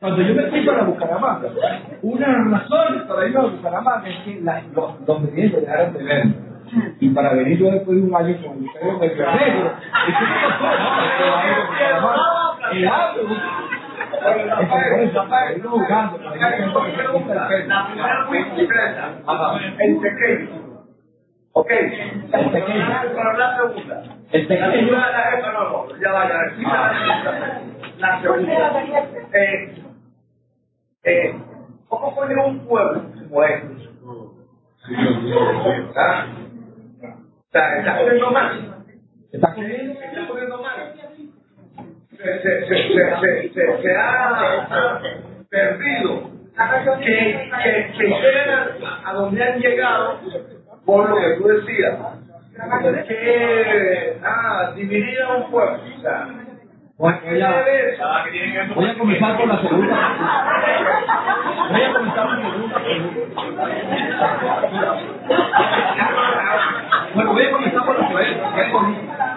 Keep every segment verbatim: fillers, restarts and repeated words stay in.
Cuando yo me fui para Bucaramanga, una de las razones para ir a Bucaramanga es que la, los, los medios dejaron de ver. Y para venir yo después de un año con el pelo medio negro, es que no pasó, ¿no? El agua, el jugando, el pequeño. Ok, el pequeño. Para la segunda. El pequeño. No, no, ya vaya. La segunda. Eh, eh, ¿Cómo fue que un pueblo como este? ¿Ah? Está, está poniendo mal. ¿Está comiendo? Está poniendo mal. Se, se, se, se, se, se, se ha perdido que, que, que llegan a donde han llegado por lo que tú decías, que ah, dividir a un pueblo. O sea, Voy a, voy a comenzar con la segunda. Voy a comenzar con la segunda pregunta. Bueno, voy a comenzar con la segunda.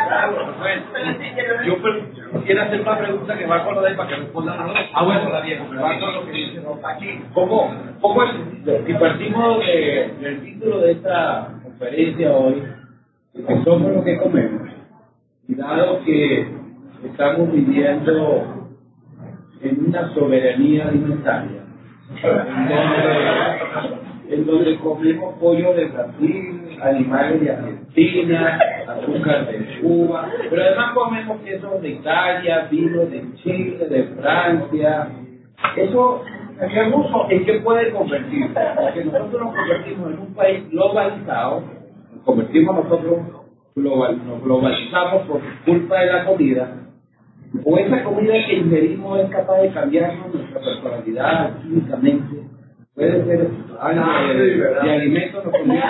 Yo quiero hacer una pregunta que va con lo de para que respondan a los dos. Ah, bueno, está bien, me va con lo que dicen aquí. ¿Cómo, cómo es? Y partimos de, del título de esta conferencia hoy, que somos lo que comemos. Y dado que estamos viviendo en una soberanía alimentaria, en donde, en donde comemos pollo de Brasil, animales de Argentina, azúcar de Cuba, pero además comemos quesos de Italia, vino de Chile, de Francia. Eso, ¿en qué puede convertirse? Porque nosotros nos convertimos en un país globalizado, nos convertimos nosotros global, nos globalizamos por culpa de la comida, o esa comida que ingerimos es capaz de cambiarnos nuestra personalidad químicamente, puede ser algo de, de alimentos nos convierte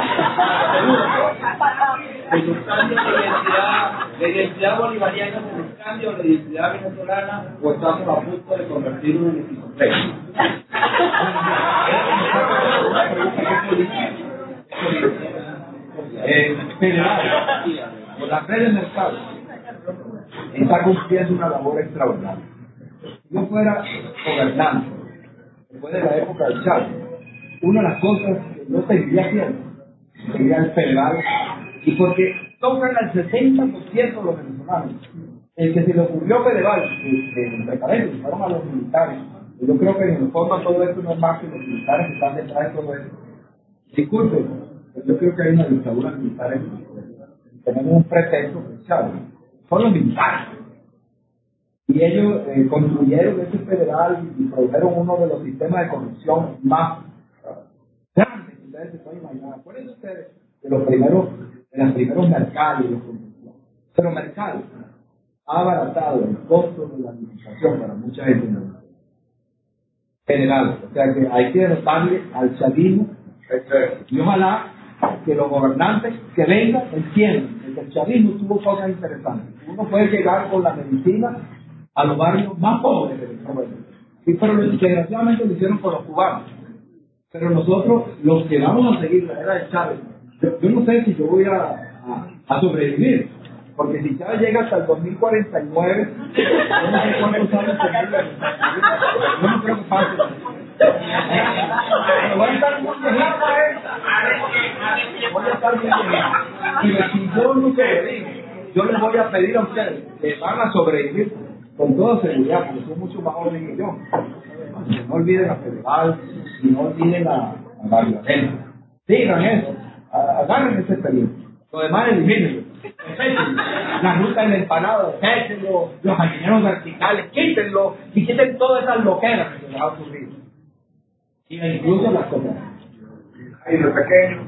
en un cambio de identidad, de identidad bolivariana, en un cambio de identidad venezolana, o estamos a punto de convertirnos en esquizofrénicos. Eh, federal, por la red de mercado, está cumpliendo una labor extraordinaria. Si yo fuera gobernante, después de la época del Chávez, una de las cosas que yo seguiría haciendo sería el federal, y porque tocan al sesenta por ciento de los venezolanos. El que se le ocurrió federal, que, que entre paréntesis, fueron a los militares. Yo creo que en el fondo todo esto no es más que los militares que están detrás de todo esto. Disculpen, yo creo que hay una dictadura militar en Venezuela. Tenemos un pretexto que es Chávez. Son los militares. Y ellos eh, construyeron este federal y produjeron uno de los sistemas de corrupción más grandes que ustedes se pueden imaginar. Acuérdense ustedes de los primeros, de los primeros mercados de corrupción. Pero mercados ha abaratado el costo de la administración para mucha gente en Venezuela. Federal. O sea que hay que dotarle al chavismo y ojalá que los gobernantes que vengan entiendan que el chavismo tuvo cosas interesantes. Uno puede llegar con la medicina a los barrios más pobres de Venezuela. Sí, pero desgraciadamente lo hicieron con los cubanos. Pero nosotros, los que vamos a seguir la era de Chávez, yo, yo no sé si yo voy a, a, a sobrevivir. Porque si Chávez llega hasta el dos mil cuarenta y nueve, yo no sé cuántos años tendría. Yo no creo que pase. Pero voy a estar muy viejito. Voy a estar muy viejito. Y si yo no sobrevivo, yo les voy a pedir a ustedes que van a sobrevivir con toda seguridad, porque son mucho más jóvenes que yo. Que no olviden la federal y no olviden la Bangladesh. Digan eso, agarren esa experiencia. Lo demás elimínenlo. La ruta del empanado, déjenlo, los gallineros verticales, quítenlo y quiten todas esas loqueras que se les ha ocurrido. Y incluso las cosas. Y lo pequeño.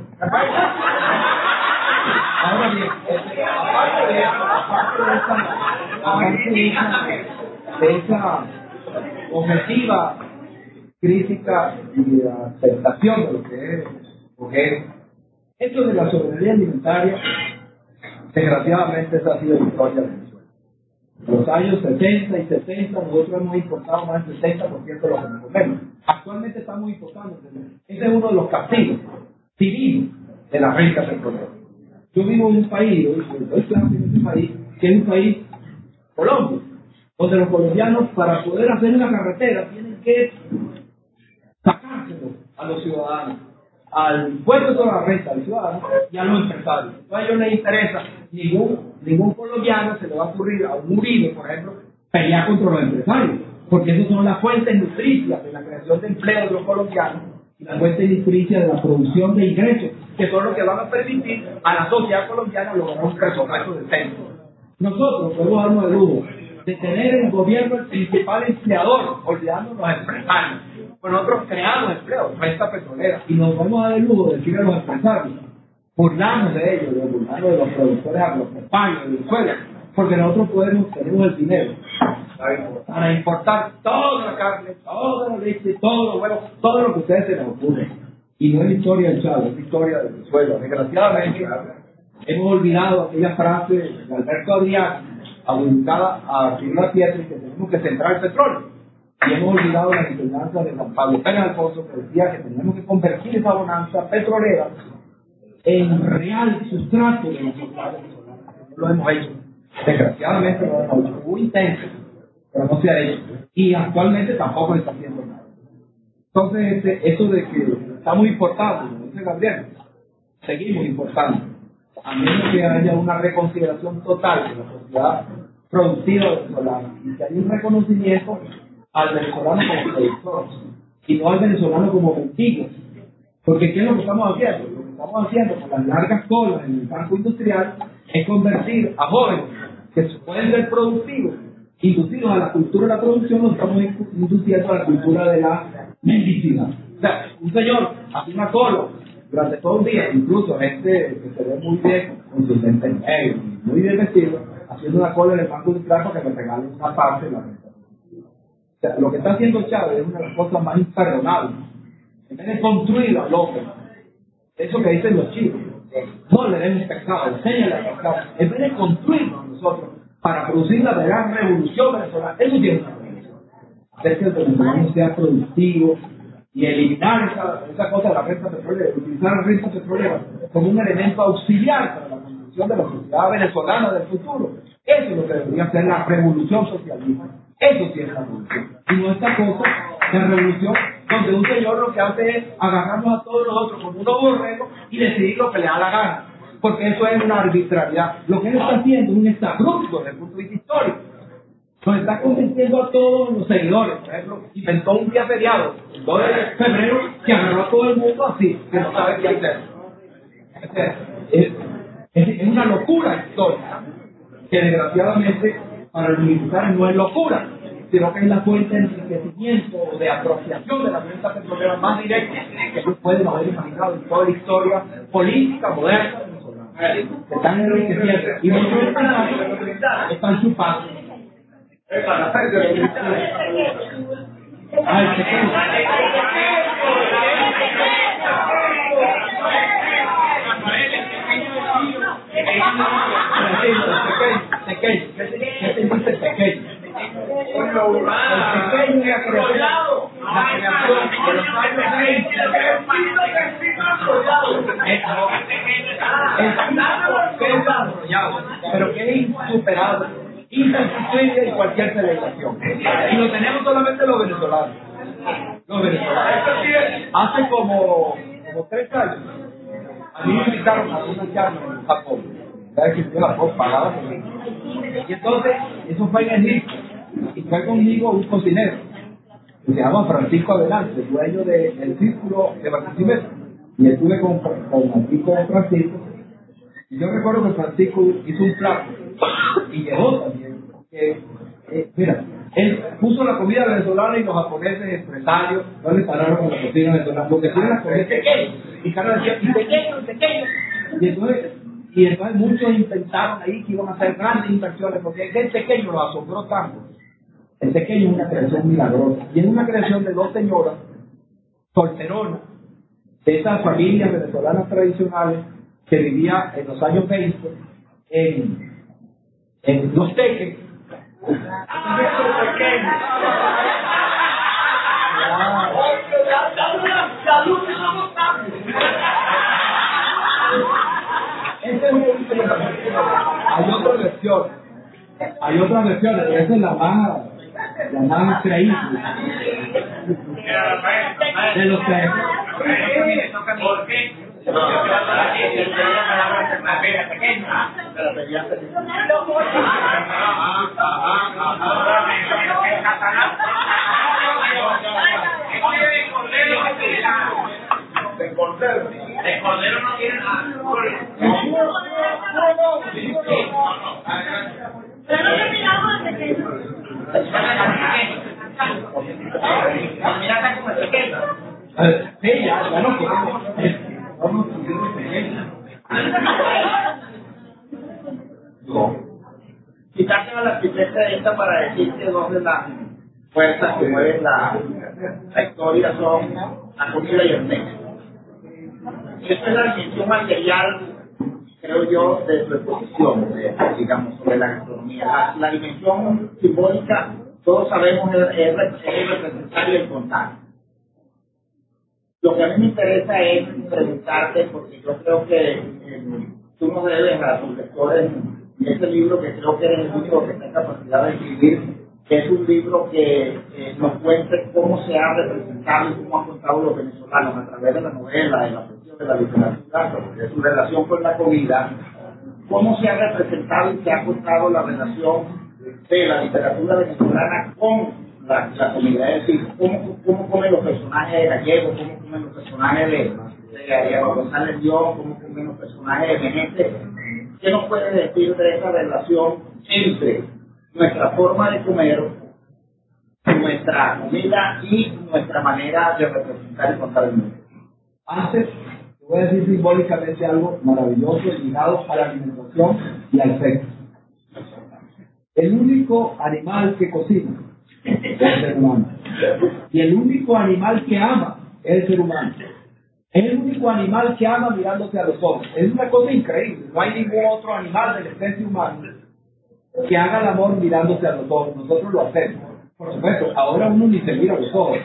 Ahora bien, aparte de, aparte de esa, aparte de esa, de esa objetiva crítica y de aceptación de lo que es, porque esto de la soberanía alimentaria, desgraciadamente, esa ha sido la historia de Venezuela. En los años sesenta y setenta nosotros hemos importado más del setenta por ciento de lo que nos comemos. Actualmente estamos importando. Ese es uno de los castigos civiles de la renta petrolera. Yo vivo en un país, doy clase en este país, que es un país, Colombia, donde los colombianos para poder hacer una carretera tienen que sacárselo a los ciudadanos, al puesto de la renta, al ciudadano y a los empresarios. Entonces a ellos les interesa, ningún, ningún colombiano se le va a ocurrir a un Uribe, por ejemplo, pelear contra los empresarios, porque esas son las fuentes nutricias de la creación de empleo de los colombianos y las fuentes nutricias de la producción de ingresos, que son los que van a permitir a la sociedad colombiana lograr un presupuesto decente. Nosotros podemos darnos el lujo de tener el gobierno el principal empleador, olvidando los empresarios. Pues nosotros creamos empleos, renta petrolera, y nos podemos dar el lujo de decir a los empresarios, burlarnos de ellos, de burlarnos de los productores agropecuarios de Venezuela, porque nosotros podemos, tenemos el dinero para importar toda la carne, toda la leche, todos los huevos, todo lo que ustedes se les ocurre. Y no es historia del Chavo, es historia de Venezuela. Desgraciadamente, hemos olvidado aquella frase de Alberto Adrián, abundada a Silva Pietri, que tenemos que centrar el petróleo. Y hemos olvidado la enseñanza de Juan Pablo Pérez Alfonso, que decía que tenemos que convertir esa bonanza petrolera en real sustrato de la sociedad venezolana. No lo hemos hecho. Desgraciadamente no lo hemos hecho. Hubo intentos, pero no se ha hecho. Y actualmente tampoco se está haciendo nada. Entonces, este, eso de que estamos importando, como dice Gabriel, seguimos importando, a menos que haya una reconsideración total de la sociedad productiva venezolana y que haya un reconocimiento al venezolano como productor y no al venezolano como mendigo. Porque ¿qué es lo que estamos haciendo? Lo que estamos haciendo con las largas colas en el campo industrial es convertir a jóvenes que pueden ser productivos, inducidos a la cultura de la producción, nos estamos induciendo a la cultura de la mendicidad. O sea, un señor hace una cola durante todo un día, incluso gente que se ve muy bien, con sus lentes negros, muy bien vestido, haciendo una cola en el banco industrial para que le regalen una parte de la renta. O sea, lo que está haciendo Chávez es una de las cosas más imperdonables. En vez de construir al hombre, eso que dicen los chicos, no le den un pescado, enséñale a pescar, en vez de construirnos nosotros para producir la verdadera revolución venezolana, eso tiene una revolución. Hacer que el venezolano sea productivo y eliminar esa, esa cosa de la renta petrolera, utilizar la renta petrolera como un elemento auxiliar para la construcción de la sociedad venezolana del futuro. Eso es lo que debería ser la revolución socialista. Eso sí es la revolución. Y no esta cosa de revolución donde un señor lo que hace es agarrarnos a todos nosotros como unos borregos y decidir lo que le da la gana. Porque eso es una arbitrariedad. Lo que él está haciendo es un exabrupto desde el punto de vista histórico. Nos está convenciendo a todos los seguidores. Por ejemplo, inventó un día feriado, el dos de febrero, que agarró a todo el mundo así, que no sabe qué hacer. Es, es, es una locura histórica, que desgraciadamente para los militares no es locura, sino que es la fuente de enriquecimiento o de apropiación de la renta petrolera más directa que ellos pueden haber imaginado en toda la historia política moderna venezolana. Se están enriqueciendo y muchos empresarios están chupando. Ah, el pequeño. Pequeño, ¿qué te dice pequeño? El pequeño y la creación, la creación de los años veinte. Es desarrollado, pero que es insuperable, insustituible en cualquier celebración. Y lo tenemos solamente los venezolanos. Los venezolanos. Hace como, como tres años, a mí me invitaron a una charla en Japón. ¿Sabes que fui a Japón? Pagada por mí. Y entonces, eso fue en Egipto. Y fue conmigo un cocinero que se llama Francisco Adelante, dueño de, del Círculo de Barquisimeto. Y estuve con, con aquí con Francisco. Y yo recuerdo que Francisco hizo un plato y llegó también. Que, eh, mira, él puso la comida venezolana y los japoneses empresarios no le pararon con la cocina venezolana, porque tienen la comida pequeña. Y Carlos decía, y pequeño, y pequeño. Y entonces, y entonces muchos intentaron ahí que iban a hacer grandes inversiones, porque el pequeño lo asombró tanto. El pequeño es una creación milagrosa. Y es una creación de dos señoras solteronas, de esas familias venezolanas tradicionales que vivían en los años veinte en, en Los Teques. Ese es un... Hay otra versión. Hay otra otras versiones, pero esa es la más, la más creíble de los tres. ¿Por qué? No, el cordero, el cordero no tiene nada. Pero no terminamos de que Mira como el pequeño. Sí, ya, ya no podemos. Vamos a subir el pequeño. No. Quizás tenga la arquitecta esta para decir que dos de las fuerzas que mueven la, la historia son la comida y el sexo. Esta es la dimensión material, creo yo, de su exposición, de, digamos, sobre la gastronomía. La, la dimensión simbólica, todos sabemos, es, es, es representar y el contar. Lo que a mí me interesa es preguntarte, porque yo creo que eh, tú nos debes a tus lectores ese libro que creo que eres el único que tiene capacidad de escribir, que es un libro que eh, nos cuente cómo se ha representado y cómo han contado los venezolanos a través de la novela, de la poesía, de la literatura, de su relación con la comida, cómo se ha representado y se ha contado la relación de la literatura venezolana con la, la comida, es decir, cómo, cómo comen los personajes de Gallego, cómo comen los personajes de, de Ariano González Dios, cómo comen los personajes de Menéndez. ¿Qué nos puede decir de esa relación entre nuestra forma de comer, nuestra comida y nuestra manera de representar y contar el mundo? Antes, te voy a decir simbólicamente algo maravilloso ligado a la alimentación y al sexo. El único animal que cocina es el ser humano. Y el único animal que ama es el ser humano. Es el único animal que ama mirándose a los ojos. Es una cosa increíble. No hay ningún otro animal de la especie humana que haga el amor mirándose a los ojos. Nosotros lo hacemos. Por supuesto, ahora uno ni se mira a los ojos.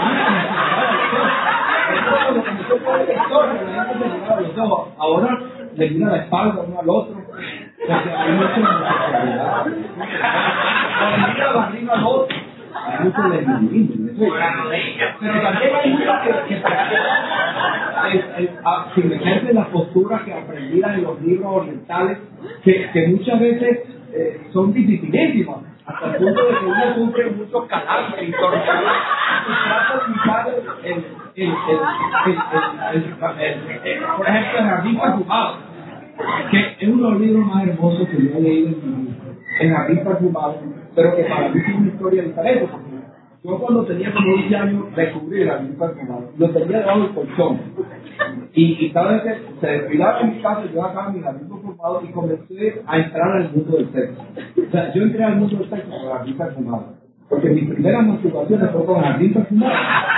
Ahora le mira la espalda uno al otro. Porque hay mucha homosexualidad. O le mira la barriga al otro. Hay mucho lesbianismo. Pero también hay mucho que, que es, es, a, sin meterse en las posturas que aprendían en los libros orientales, que, que muchas veces eh, son dificilísimas, hasta el punto de que uno sufre muchos calambres y torturas. Y trata de imitar el, el, el, el, el, el, el, por ejemplo, el Jardín Perfumado, que es uno de los libros más hermosos que yo he leído en mi vida, el Jardín Perfumado, pero que para mí tiene una historia diferente, porque yo cuando tenía como once años descubrí el Jardín Perfumado, lo tenía debajo del colchón, y, y cada vez que se desfilaba en mi casa, yo sacaba mi Jardín Perfumado y comencé a entrar al mundo del sexo. O sea, yo entré al mundo del sexo con el Jardín Perfumado, porque mis primeras masturbaciones fueron con el Jardín Perfumado.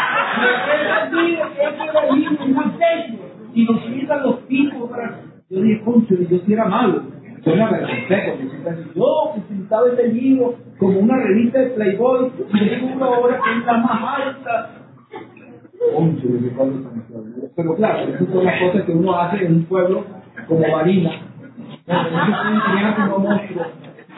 Y nos quitan los tipos para... Yo dije, concho, yo sí era malo. Yo me avergoncé porque siempre decía, yo que pintaba este libro como una revista de Playboy y descubro ahora que es la más alta. Concho, de cuál es. Pero claro, esas son las cosas que uno hace en un pueblo como Barinas, donde no se pueden criar como monstruos.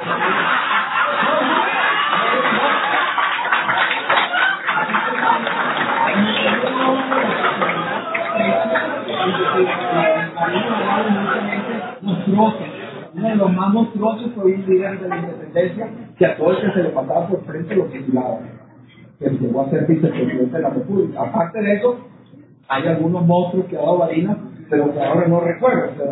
Monstruosa. Uno de los más monstruosos fue un líder de la independencia que a todo el que se le pasaba por frente lo fusilaba, que llegó a ser vicepresidente de la República. Aparte de eso, hay algunos monstruos que ha dado Barinas, pero que ahora no recuerdo. Pero...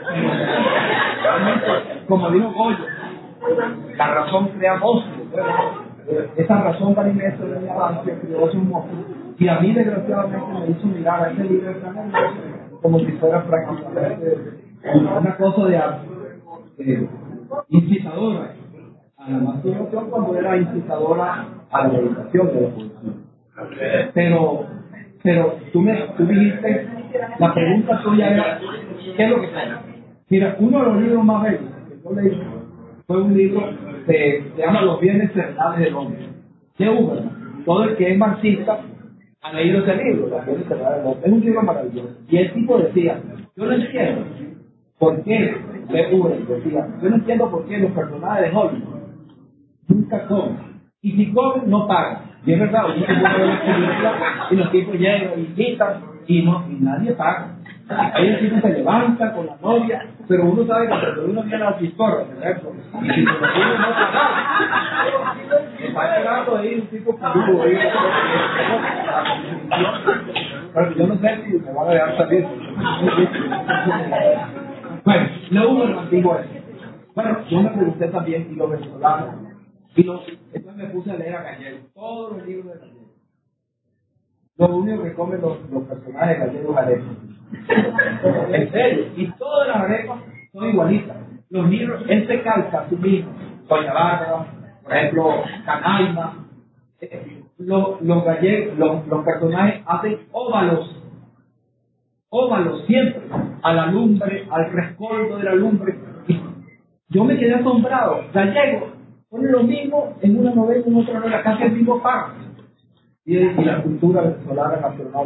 como dijo Goyo, la razón crea monstruos. Bueno, esa razón barinesa de mi avance creó esos monstruos, y a mí desgraciadamente me hizo mirar a ese líder tan hermoso como si fuera prácticamente una cosa de eh, incitadora a la masturbación, cuando era incitadora a la meditación de la poesía. Pero, pero tú me tú dijiste, la pregunta tuya era, ¿qué es lo que pasa? Mira, uno de los libros más bellos que yo leí fue un libro que se llama Los bienes terrenales del hombre, de Huberman. Todo el que es marxista ha leído ese libro, Los bienes terrenales del hombre. Es un libro maravilloso. Y el tipo decía, yo no entiendo por qué, de Huberman decía, yo no entiendo por qué los personajes de Hollywood nunca comen. Y si comen, no pagan. Y es verdad, yo tengo que ver las películas y los tipos llegan y invitan y, no, y nadie paga. Ahí el tipo se levanta con la novia, pero uno sabe que cuando uno viene a la chistorra, por ejemplo, y si se lo tiene no paga, está esperando ahí un tipo peludo ahí, pero yo no sé si me van a dejar salir. Bueno, lo uno lo antiguo es. Bueno, yo me pregunté también y los venezolanos, y los, entonces me puse a leer a Gallego, todos los libros de Gallego. Lo único que comen los, los personajes gallegos arepas. En serio, y todas las arepas son igualitas. Los libros, él se calca a sí mismo, Doña Bárbara, por ejemplo, Canaima. Eh, los, los gallegos, los, los personajes hacen óvalos, óvalos siempre, a la lumbre, al rescoldo de la lumbre. Yo me quedé asombrado. Gallego pone lo mismo en una novela y en otra novela, casi el mismo par. Y, y la cultura venezolana nacional.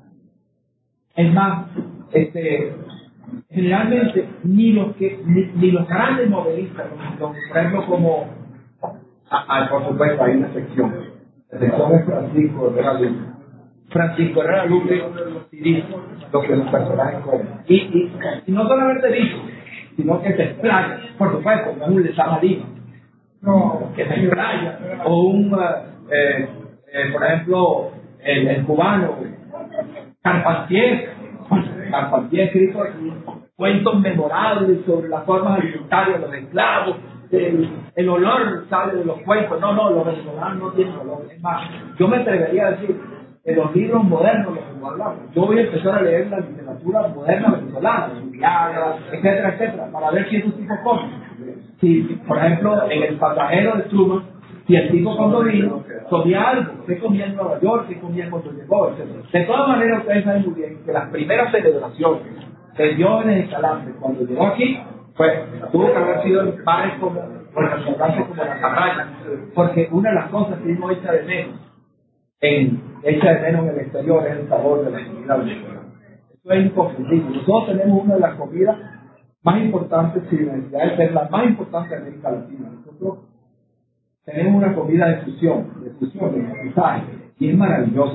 Es más, este, generalmente ni los que ni, ni los grandes novelistas, los, los, por ejemplo, como, ah, ah, por supuesto, hay una sección. La sección es Francisco Herrera Luque. Francisco Herrera Luque dice lo que los personajes comen. Y, y, y no solamente dice, sino que se explaya. Por supuesto, no es un Lezama Lima, no, que se explaya. O un, eh, eh, por ejemplo, el, el cubano, Carpentier. Carpentier escrito cuentos memorables sobre las formas alimentarias de los esclavos. El, el olor sale de los cuentos. No, no, los venezolanos no tienen olor. Es más, yo me atrevería a decir en los libros modernos, los que hablamos, yo voy a empezar a leer la literatura moderna venezolana, Juliana, etcétera, etcétera, para ver si esos tipos comen. Si, por ejemplo, en El pasajero de Truman, si el tipo cuando vino comía algo, ¿qué comía en Nueva York? ¿Qué comía cuando llegó? Etcétera. De todas maneras, ustedes saben muy bien que las primeras celebraciones de Diógenes Escalante, cuando llegó aquí, pues tuvo que haber sido en bares como, o en restaurantes como La Cabaña, porque una de las cosas que uno echa de menos en echa de menos en el exterior es el sabor de la comida venezolana. Eso es inconfundible. Nosotros tenemos una de las comidas más importantes, sin necesidad de ser la más importante de América Latina. Nosotros tenemos una comida de fusión, de fusión, de mestizaje, y es maravillosa.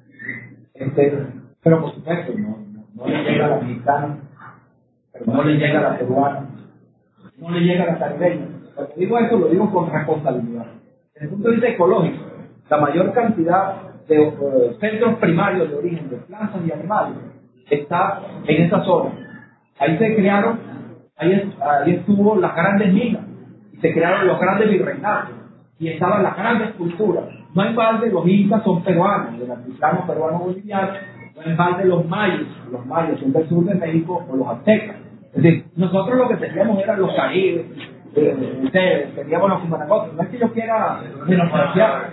Este, pero por supuesto, no, no, no le llega a la mexicana, pero no le llega a la peruana, no le llega a la caribeña. Cuando digo esto, lo digo con responsabilidad. Desde el punto de vista ecológico, la mayor cantidad de uh, centros primarios de origen de plantas y animales está en esa zona. Ahí se crearon, ahí, ahí estuvo las grandes minas, y se crearon los grandes virreinatos, y estaban las grandes culturas. No en balde los incas son peruanos, del altiplano peruano-boliviano, no en balde los mayos, los mayos son del sur de México, o los aztecas. Es decir, nosotros lo que teníamos eran los caribes, eh, teníamos los cumanacotes. No es que yo quiera menospreciar,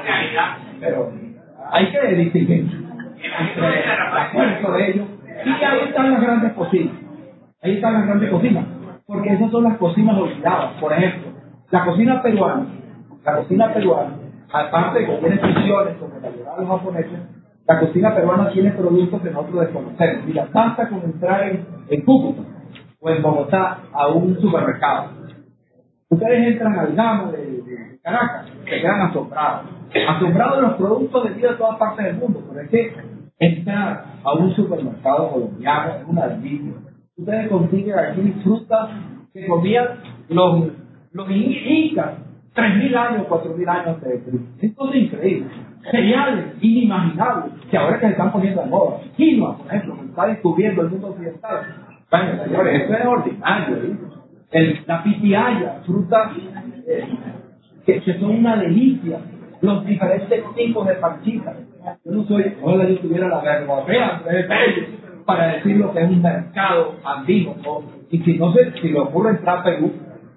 pero hay que distinguir entre el esfuerzo de ellos, y ahí están las grandes cocinas. Ahí están las grandes cocinas, porque esas son las cocinas olvidadas. Por ejemplo, la cocina peruana, la cocina peruana, aparte de que tiene fusiones como la de los japoneses, la cocina peruana tiene productos que nosotros desconocemos. Mira, basta con entrar en, en Cúcuta o en Bogotá a un supermercado. Ustedes entran al Gama de, de Caracas, se quedan asombrados. Asombrados de los productos vendidos de todas partes del mundo. Pero es que entrar a un supermercado colombiano es una delicia. Ustedes consiguen aquí frutas que comían los, los incas tres mil años, cuatro mil años antes de Cristo. Esto es increíble. Cereales inimaginables que ahora que se están poniendo de moda. Quinoa, por ejemplo, que está descubriendo el mundo occidental. Bueno, señores, esto es ordinario. ¿eh? El, la pitihaya, frutas eh, que, que son una delicia. Los diferentes tipos de panchitas. Yo no soy, ojalá yo tuviera la vergüenza de bello para decir lo que es un mercado andino. ¿No? Y si no se, si le ocurre entrar a Perú,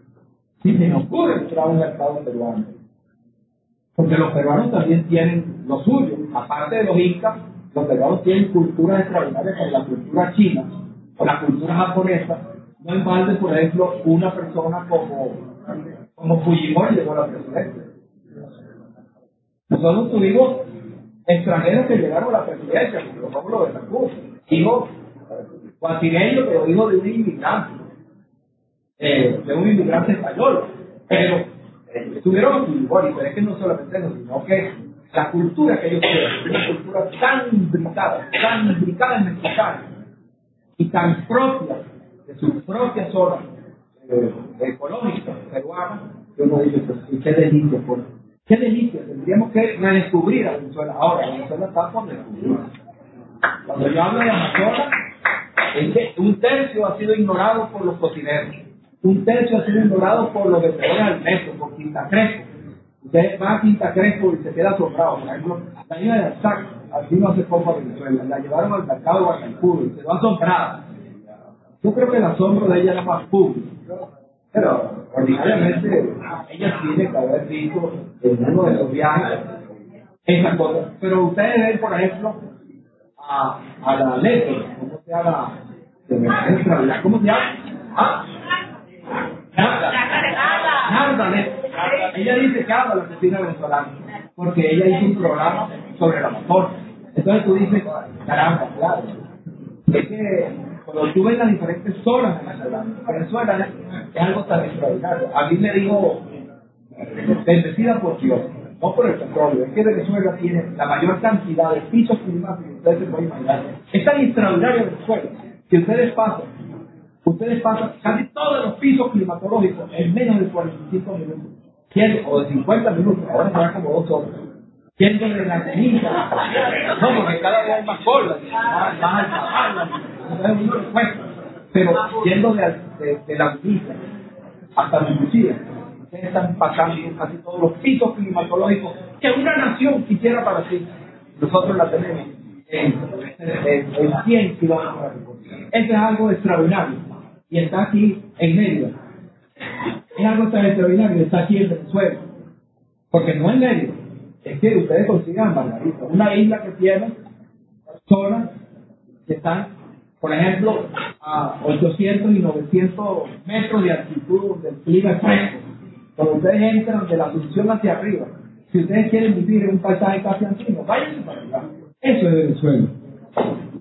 si se nos ocurre entrar a un mercado peruano, porque los peruanos también tienen lo suyo, aparte de los incas, los peruanos tienen culturas extraordinarias como la cultura china o la cultura japonesa. No en balde, por ejemplo, una persona como, como Fujimori llegó a la presidencia. Nosotros tuvimos extranjeros que llegaron a la presidencia, como Rómulo Betancourt, hijo guatireño, pero hijo de un inmigrante, eh, de un inmigrante español. Pero eh, estuvieron en Fujimori, pero es que no solamente eso, sino que la cultura que ellos tienen es una cultura tan imbricada, tan imbricada en mexicana y tan propia de sus propias zonas eh, económicas peruanas, que uno dice, pues, qué delicia, por qué delicia, tendríamos que redescubrir a Venezuela. Ahora, Venezuela está por descubrir. Cuando yo hablo de Amazonas, es que un tercio ha sido ignorado por los cocineros, un tercio ha sido ignorado por los vendedores del metro, por Quinta Crespo. Usted va a Quinta Crespo y se queda asombrado. Por ejemplo, la hija de Alzac vino hace poco a Venezuela, la llevaron al mercado de Guanacaste y se va asombrada. Yo creo que el asombro de ella era más público, pero ordinariamente ella tiene que haber visto en uno de los viajes esas cosas. Pero ustedes ven, por ejemplo, a, a la leche, ¿cómo se llama? ¿Cómo se llama? ¿Ah? Narda Leche. Ella dice que ama la cocina venezolana, porque ella hizo un programa sobre el Amazonas. Entonces tú dices, caramba, claro. Es que cuando tú ves las diferentes zonas venezolanas, Venezuela es algo tan extraordinario. A mí me dijo, bendecida por Dios, no por el petróleo, es que Venezuela tiene la mayor cantidad de pisos climáticos que ustedes se pueden imaginar. Es tan extraordinario Venezuela que ustedes pasan, ustedes pasan casi todos los pisos climatológicos en menos de cuarenta y cinco minutos, o de cincuenta minutos, ahora será como dos horas. Yendo de la ceniza, no, porque cada vez hay más colas, más, más altas, entonces uno le cuesta, pero yendo de, de, de la ceniza hasta la Lucía, ustedes están pasando casi todos los pisos climatológicos que una nación quisiera para sí. Nosotros la tenemos en, en, en cien kilómetros. Eso es algo extraordinario y está aquí en Mérida. Es algo tan extraordinario y está aquí en Venezuela, porque no es Mérida. Es que ustedes consigan Margarita, una isla que tiene zonas que están, por ejemplo, a ochocientos y novecientos metros de altitud del clima fresco. Cuando ustedes entran de la Asunción hacia arriba, si ustedes quieren vivir en un paisaje casi antiguo, váyanse para allá. Eso es Venezuela.